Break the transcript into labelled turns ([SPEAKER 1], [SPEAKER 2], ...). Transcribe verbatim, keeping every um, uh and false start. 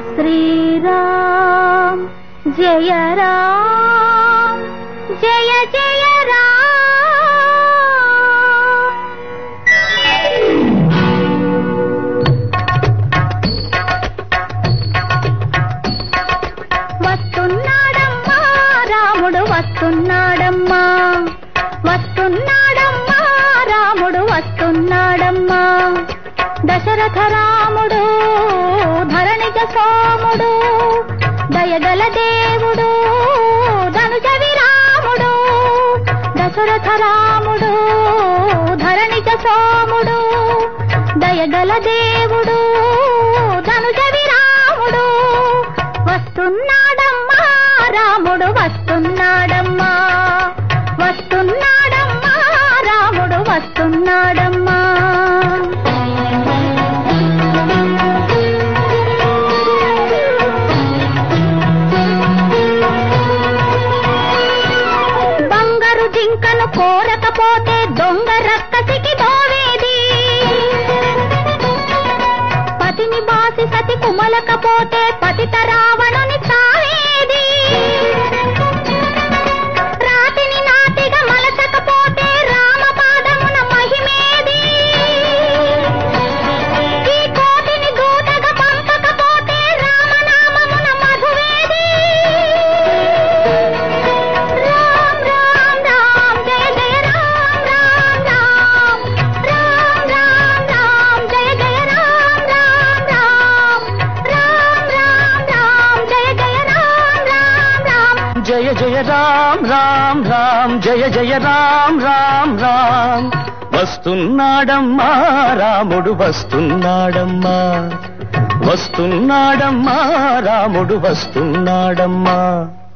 [SPEAKER 1] శ్రీరామ్ జయ రామ్ జయ జయ రామ్. వస్తున్నాడమ్మా రాముడు వస్తున్నాడమ్మా, వస్తున్నాడమ్మా రాముడు వస్తున్నాడమ్మా. దశరథ రాముడు ధరణిజ సోముడు, దయగల దేవుడు ధనుజ విరాముడు. దశరథ రాముడు ధరణిజ సోముడు, దయగల దేవుడు ధనుజ విరాముడు. వస్తున్నాడమ్మా రాముడు వస్తున్నాడమ్మా, వస్తున్నాడమ్మా రాముడు వస్తున్నాడమ్మా. జింకను కోరకపోతే దొంగ రక్కసికి దోవేది, పతిని బాసి సతి కుమలకపోతే పతిత రావణుని తావేది. రాతిని నాతిగా మలచకపోతే రామ పాదమున మహిమేది. ఈ కోటిని దూతగా పంపకపోతే రామనామమున మధువేది.
[SPEAKER 2] జయ జయ రామ్ రామ్ రామ్ జయ జయ రామ్ రామ్ రామ్. వస్తున్నాడమ్మా రాముడు వస్తున్నాడమ్మా, వస్తున్నాడమ్మా రాముడు వస్తున్నాడమ్మా.